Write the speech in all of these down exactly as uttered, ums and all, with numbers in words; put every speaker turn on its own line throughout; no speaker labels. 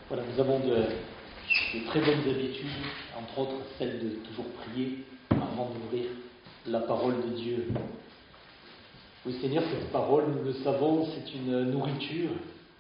Voilà, nous avons de, de très bonnes habitudes, entre autres celle de toujours prier avant d'ouvrir la parole de Dieu. Oui Seigneur, cette parole, nous le savons, c'est une nourriture,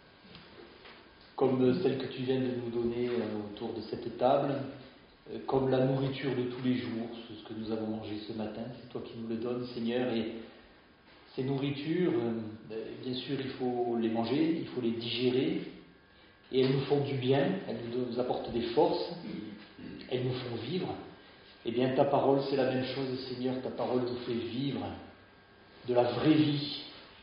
comme celle que tu viens de nous donner autour de cette table, comme la nourriture de tous les jours, ce que nous avons mangé ce matin, c'est toi qui nous le donnes, Seigneur, et ces nourritures, bien sûr, il faut les manger, il faut les digérer, et elles nous font du bien, elles nous apportent des forces, elles nous font vivre. Eh bien, ta parole, c'est la même chose, Seigneur, ta parole nous fait vivre de la vraie vie.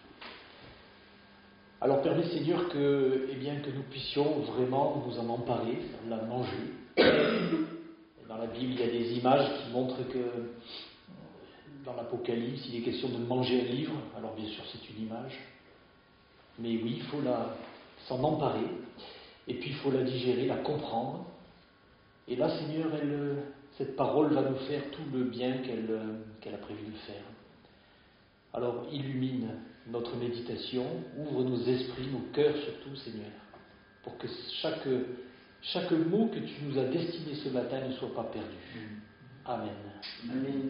Alors, permets, Seigneur, que, eh bien, que nous puissions vraiment nous en emparer, la manger. Dans la Bible, il y a des images qui montrent que dans l'Apocalypse, il est question de manger un livre. Alors, bien sûr, c'est une image. Mais oui, il faut la, s'en emparer. Et puis, il faut la digérer, la comprendre. Et là, Seigneur, elle, cette parole va nous faire tout le bien qu'elle, qu'elle a prévu de faire. Alors, illumine notre méditation, ouvre nos esprits, nos cœurs surtout, Seigneur, pour que chaque, chaque mot que tu nous as destiné ce matin ne soit pas perdu. Amen.
Amen.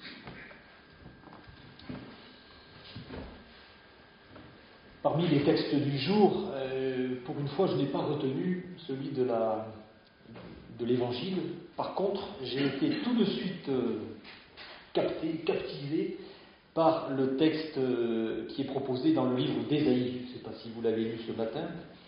Parmi les textes du jour, euh, pour une fois, je n'ai pas retenu celui de, la, de l'Évangile. Par contre, j'ai été tout de suite euh, capté, captivé par le texte euh, qui est proposé dans le livre d'Ésaïe. Je ne sais pas si vous l'avez lu ce matin.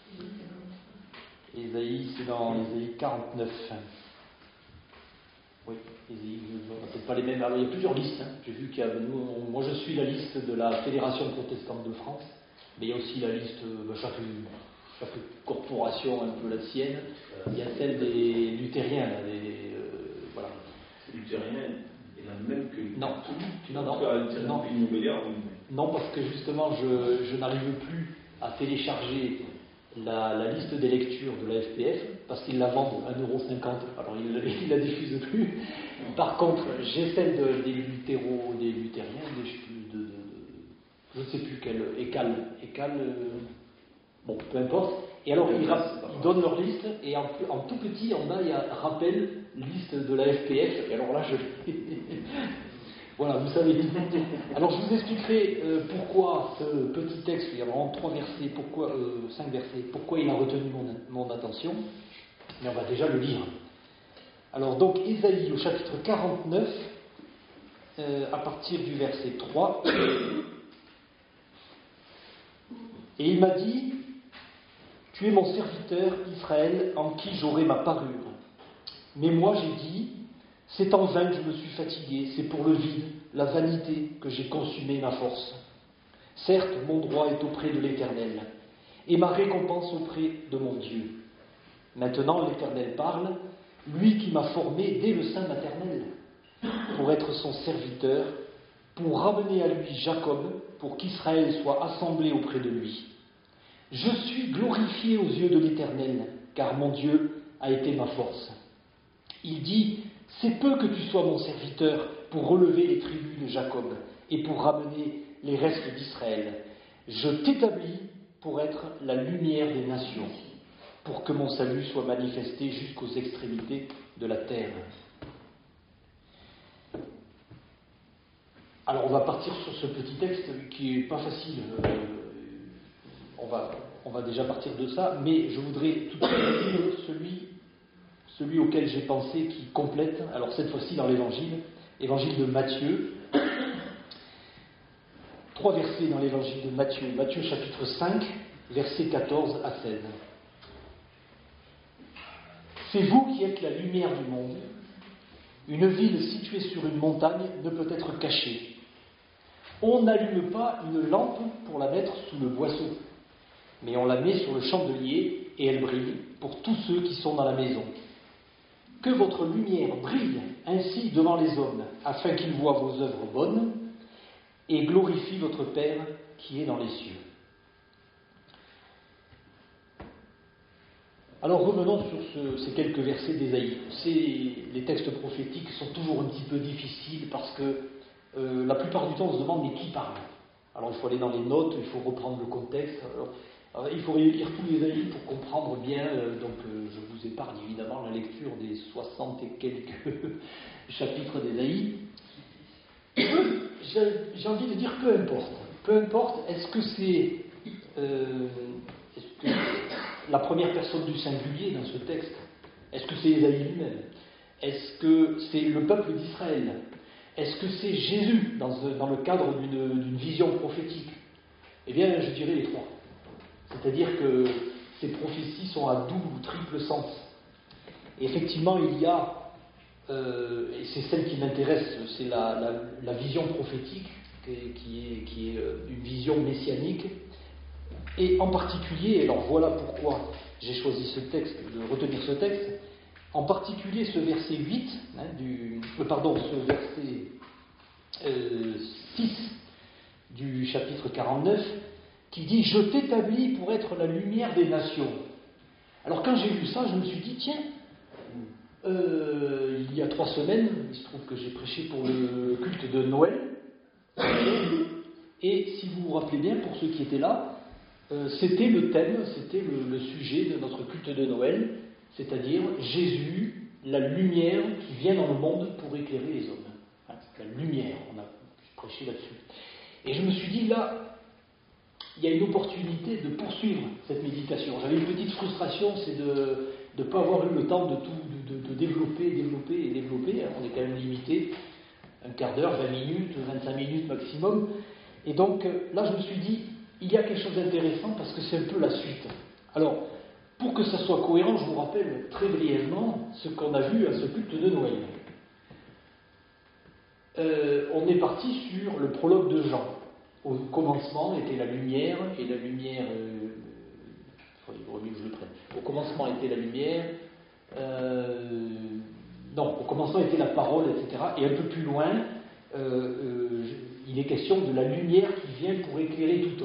Ésaïe, c'est dans Ésaïe quarante-neuf. Oui, Ésaïe, on n'a peut-être pas les mêmes. Alors, il y a plusieurs listes. Hein. J'ai vu qu'il y a, nous, on, moi, je suis la liste de la Fédération protestante de France. Mais il y a aussi la liste, ben, chaque, chaque corporation un peu la sienne. Il y a celle des luthériens. Là, des, euh, voilà.
Les luthériens, il y en a même que.
Non, non, non.
Non, non.
non, parce que justement, je, je n'arrive plus à télécharger la, la liste des lectures de la F P F, parce qu'ils la vendent un euro cinquante, alors ils ne la diffusent plus. Par contre, j'ai celle de, des luthéros, des luthériens, des, de, de, je ne sais plus quelle, Écale, Écale, euh, bon, peu importe. Et alors, ils, ils donnent leur liste, et en, en tout petit, en bas, il y a rappel, liste de la F P F, et alors là, je... voilà, vous savez tout. Alors, je vous expliquerai euh, pourquoi ce petit texte, il y a vraiment trois versets, pourquoi, euh, cinq versets, pourquoi il a retenu mon, mon attention, mais on va déjà le lire. Alors, donc, Ésaïe, au chapitre quarante-neuf, euh, à partir du verset trois... Et il m'a dit, tu es mon serviteur Israël en qui j'aurai ma parure. Mais moi j'ai dit, c'est en vain que je me suis fatigué, c'est pour le vide, la vanité que j'ai consumé ma force. Certes, mon droit est auprès de l'Éternel, et ma récompense auprès de mon Dieu. Maintenant l'Éternel parle, lui qui m'a formé dès le sein maternel, pour être son serviteur, pour ramener à lui Jacob, pour qu'Israël soit assemblé auprès de lui. Je suis glorifié aux yeux de l'Éternel, car mon Dieu a été ma force. Il dit, c'est peu que tu sois mon serviteur pour relever les tribus de Jacob et pour ramener les restes d'Israël. Je t'établis pour être la lumière des nations, pour que mon salut soit manifesté jusqu'aux extrémités de la terre. Alors on va partir sur ce petit texte qui n'est pas facile, euh, on, va, on va déjà partir de ça, mais je voudrais tout de suite lire celui, celui auquel j'ai pensé qui complète, alors cette fois-ci dans l'évangile, évangile de Matthieu, trois versets dans l'évangile de Matthieu, Matthieu chapitre cinq, versets quatorze à seize. C'est vous qui êtes la lumière du monde. Une ville située sur une montagne ne peut être cachée. On n'allume pas une lampe pour la mettre sous le boisseau, mais on la met sur le chandelier et elle brille pour tous ceux qui sont dans la maison. Que votre lumière brille ainsi devant les hommes, afin qu'ils voient vos œuvres bonnes et glorifient votre Père qui est dans les cieux. Alors revenons sur ce, ces quelques versets d'Ésaïe. Ces, les textes prophétiques sont toujours un petit peu difficiles parce que euh, la plupart du temps on se demande mais qui parle. Alors il faut aller dans les notes, il faut reprendre le contexte. Alors, Alors, il faudrait lire tous les avis pour comprendre bien, euh, donc euh, je vous épargne évidemment la lecture des soixante et quelques chapitres d'Ésaïe. J'ai, j'ai envie de dire peu importe. Peu importe, est-ce que c'est euh, est-ce que la première personne du singulier dans ce texte? Est-ce que c'est Ésaïe lui-même? Est-ce que c'est le peuple d'Israël? Est-ce que c'est Jésus dans, dans le cadre d'une, d'une vision prophétique? Eh bien, je dirais les trois. C'est-à-dire que ces prophéties sont à double ou triple sens. Et effectivement, il y a, euh, et c'est celle qui m'intéresse, c'est la, la, la vision prophétique, qui est, qui est, qui est une vision messianique. Et en particulier, alors voilà pourquoi j'ai choisi ce texte, de retenir ce texte, en particulier ce verset huit, hein, du, euh, pardon, ce verset euh, six du chapitre quarante-neuf, qui dit « Je t'établis pour être la lumière des nations ». Alors quand j'ai lu ça, je me suis dit « Tiens, euh, il y a trois semaines, il se trouve que j'ai prêché pour le culte de Noël, et si vous vous rappelez bien, pour ceux qui étaient là, euh, c'était le thème, c'était le, le sujet de notre culte de Noël, c'est-à-dire Jésus, la lumière qui vient dans le monde pour éclairer les hommes. Hein, la lumière, on a prêché là-dessus. Et je me suis dit, là, il y a une opportunité de poursuivre cette méditation. J'avais une petite frustration, c'est de ne pas avoir eu le temps de tout de, de, de développer, développer et développer. On est quand même limité, un quart d'heure, vingt minutes, vingt-cinq minutes maximum. Et donc là, je me suis dit, il y a quelque chose d'intéressant parce que c'est un peu la suite. Alors, pour que ça soit cohérent, je vous rappelle très brièvement ce qu'on a vu à ce culte de Noël. Euh, on est parti sur le prologue de Jean. Au commencement était la lumière, et la lumière... Euh, il vaut mieux que je le prenne. Au commencement était la lumière... Euh, non, au commencement était la parole, et cetera. Et un peu plus loin, euh, euh, il est question de la lumière qui vient pour éclairer tout homme.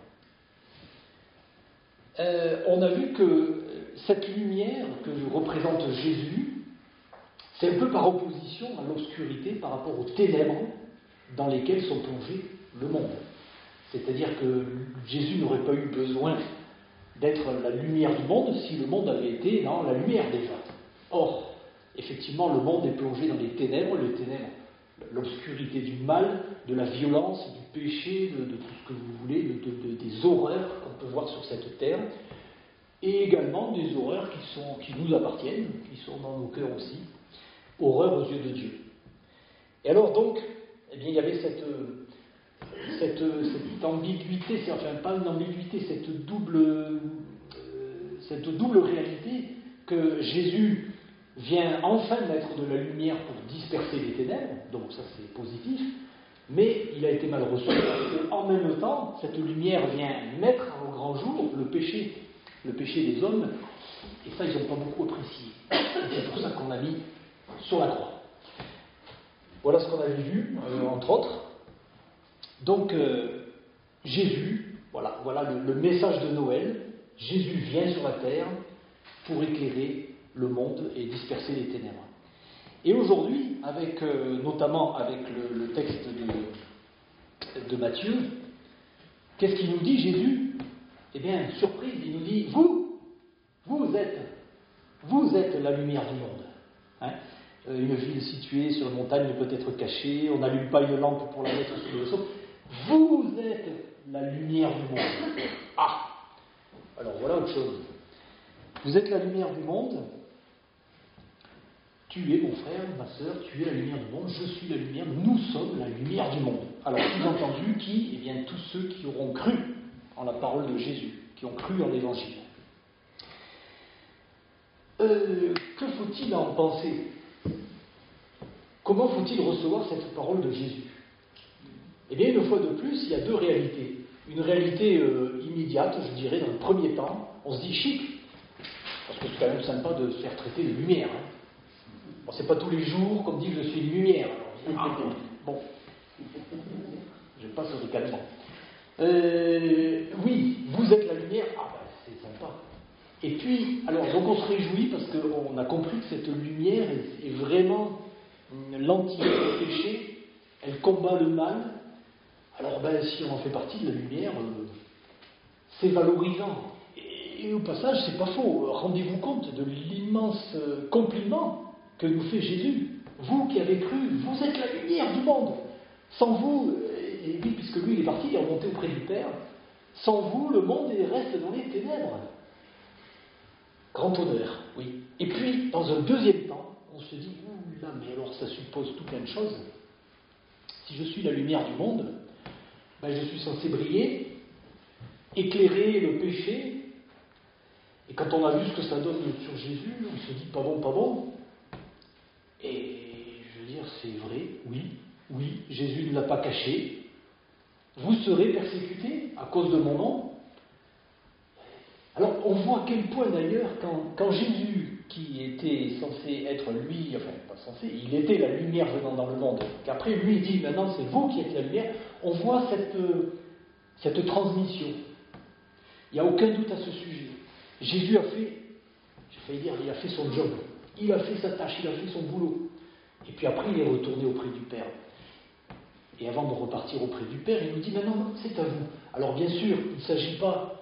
Euh, on a vu que cette lumière que représente Jésus, c'est un peu par opposition à l'obscurité par rapport aux ténèbres dans lesquelles sont plongés le monde. C'est-à-dire que Jésus n'aurait pas eu besoin d'être la lumière du monde si le monde avait été dans la lumière déjà. Or, effectivement, le monde est plongé dans les ténèbres, les ténèbres, l'obscurité du mal, de la violence, du péché, de, de tout ce que vous voulez, de, de, de, des horreurs qu'on peut voir sur cette terre, et également des horreurs qui, sont, qui nous appartiennent, qui sont dans nos cœurs aussi, horreurs aux yeux de Dieu. Et alors donc, eh bien, il y avait cette... Cette, cette ambiguïté, c'est enfin pas une ambiguïté, cette double, euh, cette double réalité que Jésus vient enfin mettre de la lumière pour disperser les ténèbres, donc ça c'est positif, mais il a été mal reçu parce qu'en même temps, cette lumière vient mettre au grand jour le péché, le péché des hommes, et ça ils n'ont pas beaucoup apprécié. Et c'est pour ça qu'on l'a mis sur la croix. Voilà ce qu'on avait vu, euh, entre autres. Donc, euh, Jésus, voilà, voilà le, le message de Noël, Jésus vient sur la terre pour éclairer le monde et disperser les ténèbres. Et aujourd'hui, avec, euh, notamment avec le, le texte de, de Matthieu, qu'est-ce qu'il nous dit Jésus? Eh bien, surprise, il nous dit, vous, vous êtes, vous êtes la lumière du monde. Hein? Une ville située sur une montagne ne peut être cachée, on n'allume pas une lampe pour la mettre sous le seau. Vous êtes la lumière du monde. Ah! Alors voilà autre chose. Vous êtes la lumière du monde. Tu es mon frère, ma sœur, tu es la lumière du monde, je suis la lumière, nous sommes la lumière du monde. Alors, sous-entendu, qui? Eh bien, tous ceux qui auront cru en la parole de Jésus, qui ont cru en l'Évangile. Euh, que faut-il en penser? Comment faut-il recevoir cette parole de Jésus? Eh bien, une fois de plus, il y a deux réalités. Une réalité euh, immédiate, je dirais, dans le premier temps, on se dit chic, parce que c'est quand même sympa de se faire traiter de lumière. Hein. Bon, c'est pas tous les jours qu'on me dit que je suis une lumière. Alors, ah, bon, je passe au ricanement. Euh, oui, vous êtes la lumière, ah ben c'est sympa. Et puis, alors, donc on se réjouit parce qu'on a compris que cette lumière est, est vraiment l'antidote au péché, elle combat le mal. Alors, ben, si on en fait partie de la lumière, euh, c'est valorisant. Et, et au passage, c'est pas faux. Rendez-vous compte de l'immense compliment que nous fait Jésus. Vous qui avez cru, vous êtes la lumière du monde. Sans vous, et oui, puisque lui il est parti, il est remonté auprès du Père, sans vous, le monde reste dans les ténèbres. Grand honneur, oui. Et puis, dans un deuxième temps, on se dit, ouh là, mais alors ça suppose tout plein de choses. Si je suis la lumière du monde, ben je suis censé briller, éclairer le péché. Et quand on a vu ce que ça donne sur Jésus, on se dit, pas bon, pas bon. Et je veux dire, c'est vrai, oui, oui, Jésus ne l'a pas caché. Vous serez persécutés à cause de mon nom. Alors, on voit à quel point d'ailleurs, quand, quand Jésus, qui était censé être lui, enfin, pas censé, il était la lumière venant dans le monde, qu'après lui dit, maintenant c'est vous qui êtes la lumière, on voit cette, cette transmission. Il n'y a aucun doute à ce sujet. Jésus a fait, j'ai failli dire, il a fait son job, il a fait sa tâche, il a fait son boulot. Et puis après, il est retourné auprès du Père. Et avant de repartir auprès du Père, il nous dit, maintenant, c'est à vous. Alors bien sûr, il ne s'agit pas,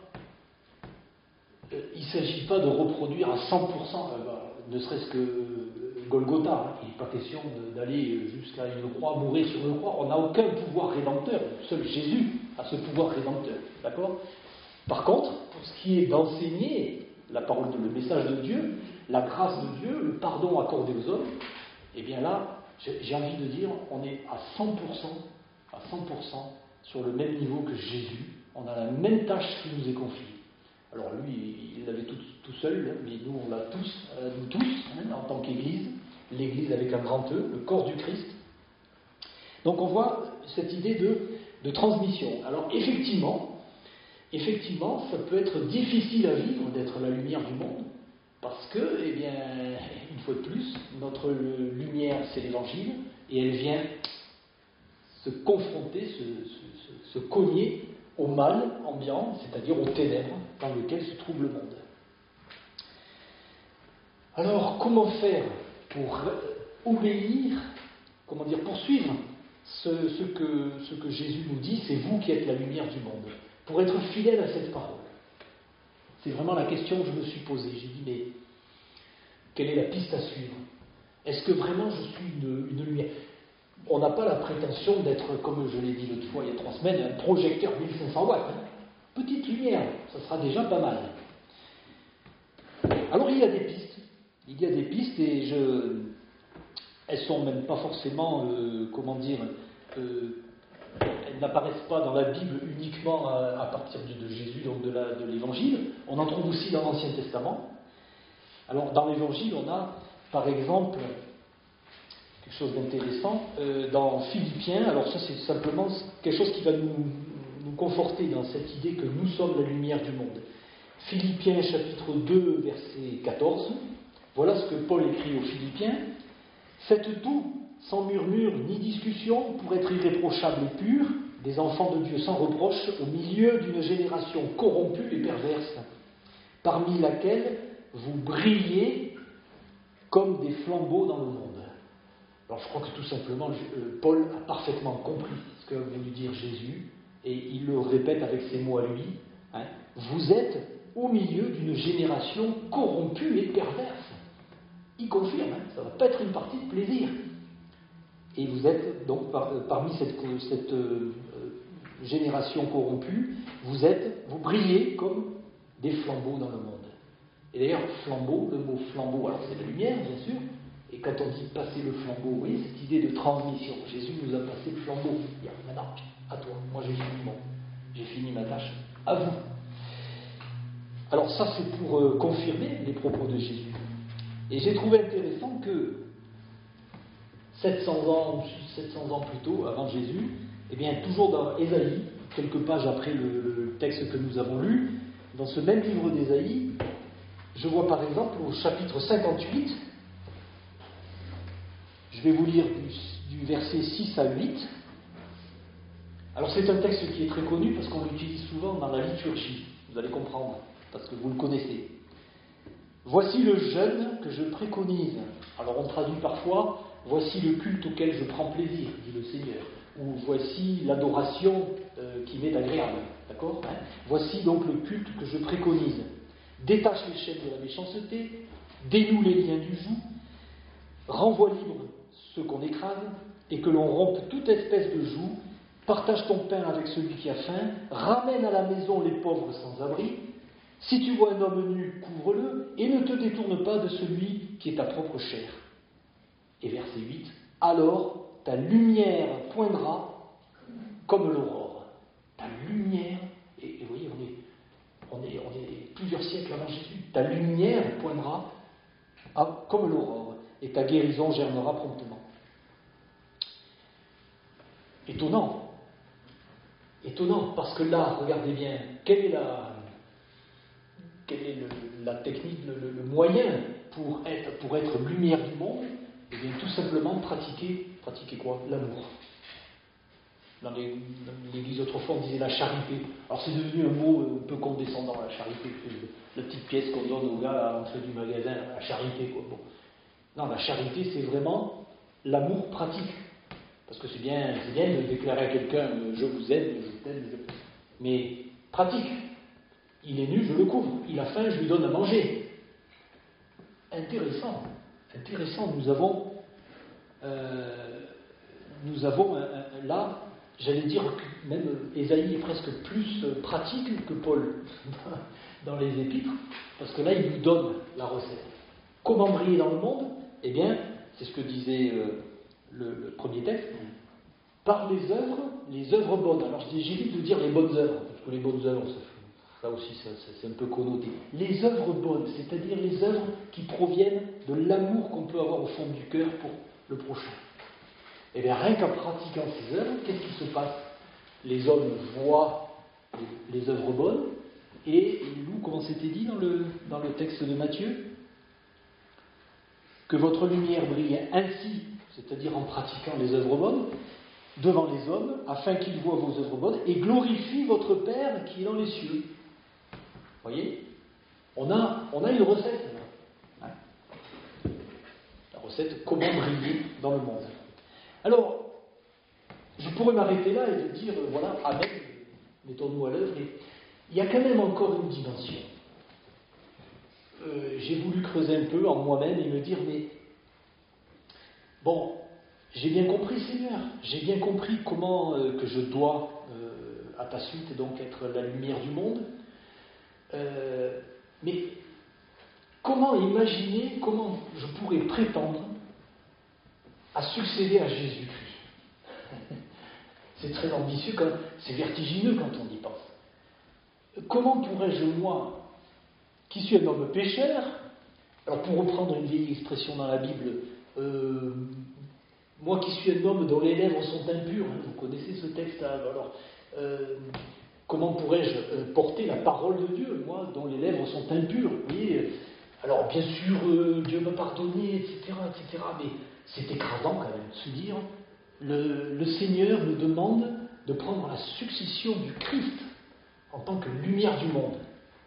euh, il ne s'agit pas de reproduire à cent pour cent, euh, bah, ne serait-ce que euh, Golgotha. Hein. Il n'est pas question de, d'aller jusqu'à une croix, mourir sur une croix. On n'a aucun pouvoir rédempteur. Seul Jésus a ce pouvoir rédempteur. D'accord ? Par contre, pour ce qui est d'enseigner la parole, de, le message de Dieu, la grâce de Dieu, le pardon accordé aux hommes, eh bien là, j'ai envie de dire, on est à cent pour cent, à cent pour cent sur le même niveau que Jésus. On a la même tâche qui nous est confiée. Alors lui, il l'avait tout, tout seul, mais nous, on l'a tous, euh, nous tous, hein, en tant qu'Église, l'Église avec un grand E, le corps du Christ. Donc on voit cette idée de, de transmission. Alors effectivement, effectivement, ça peut être difficile à vivre d'être la lumière du monde. Parce que, eh bien, une fois de plus, notre lumière, c'est l'Évangile, et elle vient se confronter, se, se, se cogner au mal ambiant, c'est-à-dire aux ténèbres dans lesquelles se trouve le monde. Alors, comment faire pour obéir, comment dire, poursuivre ce, ce, que, ce que Jésus nous dit, c'est vous qui êtes la lumière du monde, pour être fidèle à cette parole? C'est vraiment la question que je me suis posée. J'ai dit, mais quelle est la piste à suivre? Est-ce que vraiment je suis une, une lumière? On n'a pas la prétention d'être, comme je l'ai dit l'autre fois, il y a trois semaines, un projecteur mille cinq cents watts. Hein. Petite lumière, ça sera déjà pas mal. Alors il y a des pistes. Il y a des pistes et je... elles ne sont même pas forcément, euh, comment dire, euh, elles n'apparaissent pas dans la Bible uniquement à, à partir de, de Jésus, donc de, la, de l'Évangile. On en trouve aussi dans l'Ancien Testament. Alors, dans l'Évangile, on a, par exemple, quelque chose d'intéressant, euh, dans Philippiens. Alors ça, c'est simplement quelque chose qui va nous, nous conforter dans cette idée que nous sommes la lumière du monde. Philippiens, chapitre deux, verset quatorze. Voilà ce que Paul écrit aux Philippiens. « Faites tout sans murmure ni discussion, pour être irréprochables et purs, des enfants de Dieu sans reproche, au milieu d'une génération corrompue et perverse, parmi laquelle vous brillez comme des flambeaux dans le monde. » Alors je crois que tout simplement, Paul a parfaitement compris ce que voulu dire Jésus, et il le répète avec ses mots à lui. Hein, vous êtes au milieu d'une génération corrompue et perverse. Il confirme, hein, ça ne va pas être une partie de plaisir. Et vous êtes donc par, parmi cette, cette euh, génération corrompue, vous êtes, vous brillez comme des flambeaux dans le monde. Et d'ailleurs, flambeau, le mot flambeau, alors c'est la lumière, bien sûr. Et quand on dit passer le flambeau, vous voyez cette idée de transmission. Jésus nous a passé le flambeau. Il dit, maintenant, à toi, moi j'ai fini mon, j'ai fini ma tâche, à vous. Alors ça, c'est pour euh, confirmer les propos de Jésus. Et j'ai trouvé intéressant que sept cents ans, sept cents ans plus tôt, avant Jésus, eh bien, toujours dans Ésaïe, quelques pages après le, le texte que nous avons lu, dans ce même livre d'Ésaïe, je vois par exemple au chapitre cinquante-huit, je vais vous lire du, du verset six à huit. Alors c'est un texte qui est très connu parce qu'on l'utilise souvent dans la liturgie, vous allez comprendre, parce que vous le connaissez. Voici le jeûne que je préconise. Alors on traduit parfois, voici le culte auquel je prends plaisir, dit le Seigneur. Ou voici l'adoration euh, qui m'est agréable. D'accord, hein? Voici donc le culte que je préconise. Détache les chaînes de la méchanceté, dénoue les liens du joug, renvoie libre ceux qu'on écrase, et que l'on rompe toute espèce de joug, partage ton pain avec celui qui a faim, ramène à la maison les pauvres sans abri. Si tu vois un homme nu, couvre-le, et ne te détourne pas de celui qui est ta propre chair. Et verset huit, alors ta lumière poindra comme l'aurore. Ta lumière, et, et vous voyez, on est, on, est, on est plusieurs siècles avant Jésus, ta lumière poindra à, comme l'aurore, et ta guérison germera promptement. Étonnant, étonnant, parce que là, regardez bien, quelle est la, quelle est le, la technique, le, le, le moyen pour être, pour être lumière du monde? Eh bien, tout simplement pratiquer, pratiquer quoi? L'amour. Dans, les, dans l'Église autrefois, on disait la charité. Alors c'est devenu un mot un peu condescendant, la charité. C'est la petite pièce qu'on donne aux gars à l'entrée du magasin, la charité, quoi. Bon. Non, la charité, c'est vraiment l'amour pratique. Parce que c'est bien, c'est bien de déclarer à quelqu'un « je vous aime, je t'aime », je... mais pratique. Il est nu, je le couvre. Il a faim, je lui donne à manger. Intéressant. Intéressant. Nous avons, euh, nous avons un, un, là, j'allais dire que même Ésaïe est presque plus pratique que Paul dans les épîtres, parce que là, il nous donne la recette. Comment briller dans le monde? Eh bien, c'est ce que disait euh, le, le premier texte. Par les œuvres, les œuvres bonnes. Alors, j'évite de dire les bonnes œuvres, parce que les bonnes œuvres, ça, ça aussi, ça, ça, c'est un peu connoté. Les œuvres bonnes, c'est-à-dire les œuvres qui proviennent de l'amour qu'on peut avoir au fond du cœur pour le prochain. Et bien, rien qu'en pratiquant ces œuvres, qu'est-ce qui se passe? Les hommes voient les, les œuvres bonnes, et ils louent, comment c'était dit dans le, dans le texte de Matthieu, que votre lumière brille ainsi, c'est-à-dire en pratiquant les œuvres bonnes, devant les hommes, afin qu'ils voient vos œuvres bonnes et glorifient votre Père qui est dans les cieux. Vous voyez, on a, on a une recette. Hein, la recette, comment briller dans le monde. Alors, je pourrais m'arrêter là et dire, voilà, amen, mettons-nous à l'œuvre, mais il y a quand même encore une dimension. Euh, j'ai voulu creuser un peu en moi-même et me dire, mais bon, j'ai bien compris, Seigneur, j'ai bien compris comment euh, que je dois, euh, à ta suite, donc être la lumière du monde. Euh, mais comment imaginer, comment je pourrais prétendre à succéder à Jésus-Christ? C'est très ambitieux, quand, c'est vertigineux quand on y pense. Comment pourrais-je, moi, qui suis un homme pécheur, alors pour reprendre une vieille expression dans la Bible, euh, moi qui suis un homme dont les lèvres sont impures, hein, vous connaissez ce texte, alors euh, comment pourrais-je euh, porter la parole de Dieu, moi dont les lèvres sont impures? Vous voyez, alors bien sûr, euh, Dieu m'a pardonné, et cetera, et cetera, mais c'est écrasant quand même de se dire, le, le Seigneur me demande de prendre la succession du Christ en tant que lumière du monde.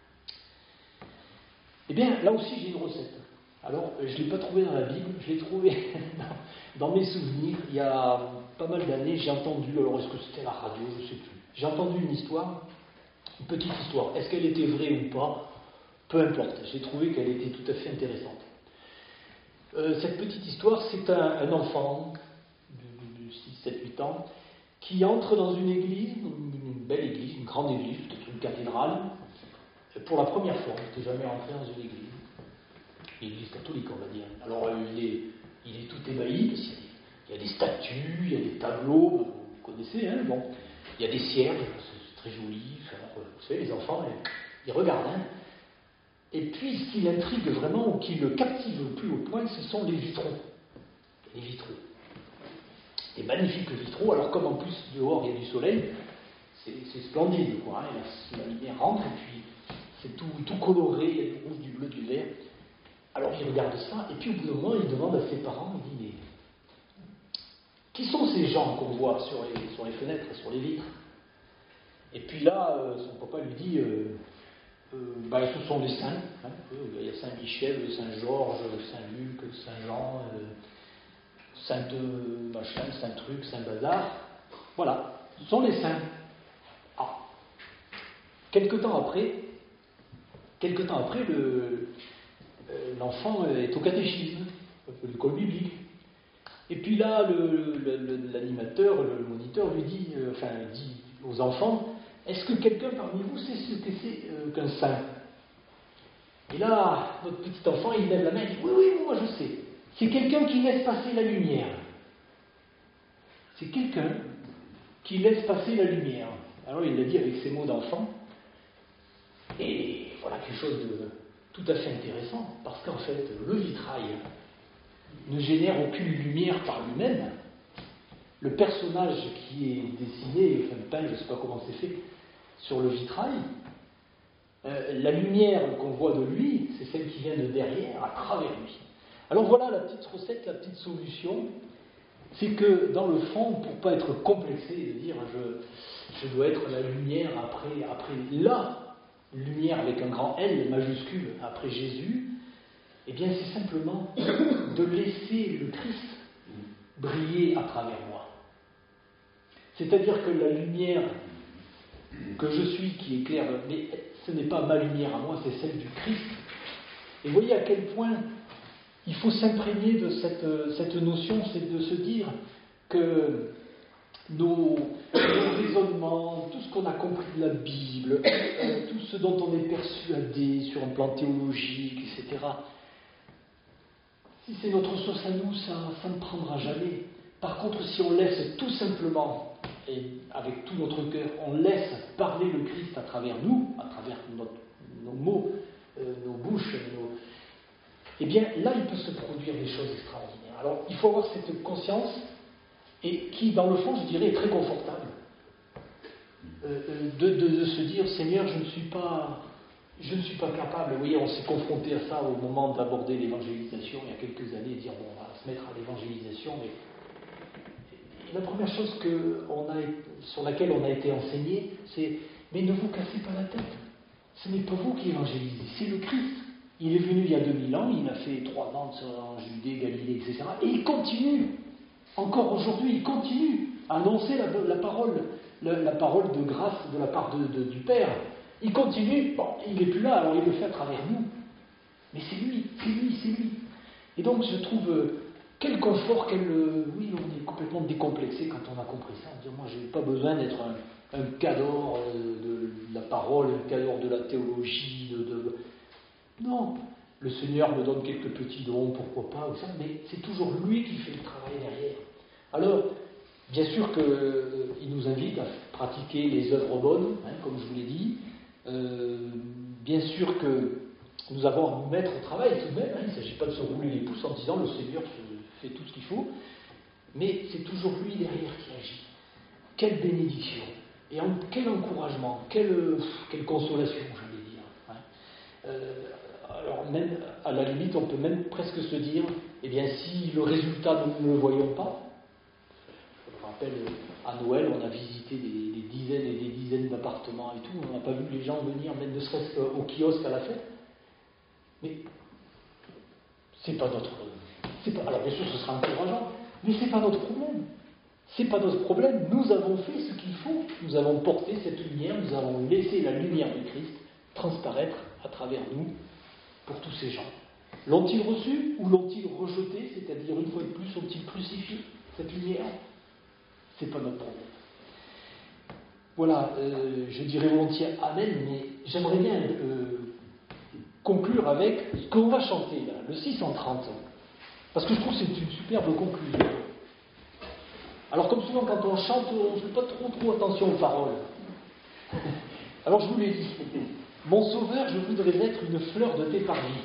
Eh bien, là aussi j'ai une recette. Alors, je ne l'ai pas trouvé dans la Bible, je l'ai trouvé dans, dans mes souvenirs. Il y a pas mal d'années, j'ai entendu, alors est-ce que c'était la radio, je ne sais plus, j'ai entendu une histoire, une petite histoire. Est-ce qu'elle était vraie ou pas? Peu importe, j'ai trouvé qu'elle était tout à fait intéressante. Euh, cette petite histoire, c'est un, un enfant de, de, de six, sept, huit ans qui entre dans une église, une, une belle église, une grande église, peut-être une cathédrale, pour la première fois. Il n'était jamais rentré dans une église. L'église catholique, on va dire. Alors, il est, il est tout ébahi, parce qu'il y a des statues, il y a des tableaux, vous connaissez, hein, bon. Il y a des cierges, c'est très joli. Alors, vous savez, les enfants, ils regardent. Hein. Et puis, ce qui l'intrigue vraiment, ou qui le captive le plus au point, ce sont les vitraux. Les vitraux. Des magnifiques vitraux, alors comme en plus, dehors, il y a du soleil, c'est, c'est splendide, quoi. Hein, la, la lumière rentre, et puis c'est tout, tout coloré, il y a du rouge, du bleu, du vert. Alors il regarde ça, et puis au bout d'un moment, il demande à ses parents, il dit, mais qui sont ces gens qu'on voit sur les, sur les fenêtres, sur les vitres? Et puis là, euh, son papa lui dit, euh, euh, bah, ce sont les saints. Hein, il y a Saint-Michel, Saint-Georges, Saint-Luc, Saint-Jean, euh, Sainte machin, Saint-Truc, Saint-Bazar. Voilà, ce sont les saints. Ah, Quelque temps après, quelque temps après, le, euh, l'enfant est au catéchisme, l'école biblique. Et puis là, le, le, le, l'animateur, le moniteur lui dit, euh, enfin, dit aux enfants, est-ce que quelqu'un parmi vous sait ce que c'est euh, qu'un saint? Et là, notre petit enfant, il lève la main et dit, oui, oui, moi je sais. C'est quelqu'un qui laisse passer la lumière. C'est quelqu'un qui laisse passer la lumière. Alors il l'a dit avec ses mots d'enfant. Et voilà quelque chose de tout à fait intéressant, parce qu'en fait, le vitrail ne génère aucune lumière par lui-même. Le personnage qui est dessiné, enfin peint, je ne sais pas comment c'est fait, sur le vitrail, euh, la lumière qu'on voit de lui, c'est celle qui vient de derrière, à travers lui. Alors voilà la petite recette, la petite solution, c'est que dans le fond, pour ne pas être complexé de dire je, je dois être la lumière après, après la lumière avec un grand L majuscule après Jésus, eh bien c'est simplement de laisser le Christ briller à travers moi. C'est-à-dire que la lumière que je suis qui éclaire, mais ce n'est pas ma lumière à moi, c'est celle du Christ. Et voyez à quel point il faut s'imprégner de cette, cette notion, c'est de se dire que nos, nos raisonnements, tout ce qu'on a compris de la Bible, euh, tout ce dont on est persuadé sur un plan théologique, et cetera, si c'est notre source à nous, ça, ça ne prendra jamais. Par contre, si on laisse tout simplement, et avec tout notre cœur, on laisse parler le Christ à travers nous, à travers notre, nos mots, euh, nos bouches, nos... eh bien là, il peut se produire des choses extraordinaires. Alors, il faut avoir cette conscience, et qui, dans le fond, je dirais, est très confortable, euh, de, de, de se dire, Seigneur, je ne suis pas... Je ne suis pas capable. Vous voyez, on s'est confronté à ça au moment d'aborder l'évangélisation il y a quelques années, et dire bon, on va se mettre à l'évangélisation, mais et la première chose que on a, sur laquelle on a été enseigné, c'est mais ne vous cassez pas la tête. Ce n'est pas vous qui évangélisez, c'est le Christ. Il est venu il y a deux mille ans, il a fait trois ans en Judée, Galilée, et cetera. Et il continue, encore aujourd'hui, il continue à annoncer la, la parole, la, la parole de grâce de la part de, de, du Père. Il continue, bon, il n'est plus là, alors il le fait à travers nous. Mais c'est lui, c'est lui, c'est lui. Et donc je trouve, euh, quel confort, quel... Euh, oui, on est complètement décomplexé quand on a compris ça. On dit, moi, je n'ai pas besoin d'être un, un cador euh, de, de la parole, un cador de la théologie, de, de... Non, le Seigneur me donne quelques petits dons, pourquoi pas, ou ça, mais c'est toujours lui qui fait le travail derrière. Alors, bien sûr qu'il euh, nous invite à pratiquer les œuvres bonnes, hein, comme je vous l'ai dit. Euh, bien sûr que nous avons à nous mettre au travail tout de même, hein, il ne s'agit pas de se rouler les pouces en disant le Seigneur fait tout ce qu'il faut, mais c'est toujours lui derrière qui agit. Quelle bénédiction, et en, quel encouragement, quelle, quelle consolation, j'allais dire. Hein. Euh, alors même, à la limite, on peut même presque se dire, eh bien si le résultat nous ne le voyons pas, je me rappelle, à Noël, on a visité des, des dizaines et des dizaines d'appartements et tout, on n'a pas vu les gens venir, même ne serait-ce qu'au kiosque à la fête. Mais c'est pas notre... C'est pas, alors bien sûr, ce sera encourageant, mais c'est pas notre problème. C'est pas notre problème. Nous avons fait ce qu'il faut. Nous avons porté cette lumière, nous avons laissé la lumière du Christ transparaître à travers nous pour tous ces gens. L'ont-ils reçu ou l'ont-ils rejeté, c'est-à-dire une fois de plus, ont-ils crucifié cette lumière? C'est pas notre problème. Voilà, euh, je dirais volontiers Amen, mais j'aimerais bien euh, conclure avec ce qu'on va chanter là, le six cent trente, parce que je trouve que c'est une superbe conclusion. Alors comme souvent quand on chante, on ne fait pas trop trop attention aux paroles. Alors je vous l'ai dit, mon sauveur, je voudrais être une fleur de tes parvis,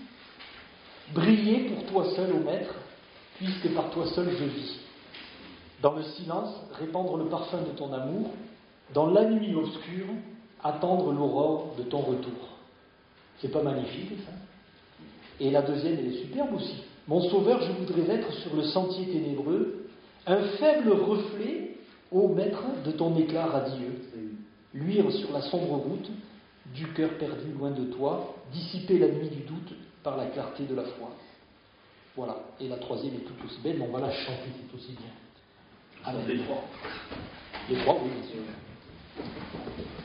briller pour toi seul, ô maître, puisque par toi seul je vis. Dans le silence, répandre le parfum de ton amour, dans la nuit obscure, attendre l'aurore de ton retour. C'est pas magnifique, ça? Et la deuxième, elle est superbe aussi. Mon sauveur, je voudrais être sur le sentier ténébreux, un faible reflet, ô maître, de ton éclat radieux, luire sur la sombre route, du cœur perdu loin de toi, dissiper la nuit du doute par la clarté de la foi. Voilà. Et la troisième est tout aussi belle, mais on va la chanter, c'est aussi bien. Amen. Les trois. Les trois, oui, bien sûr.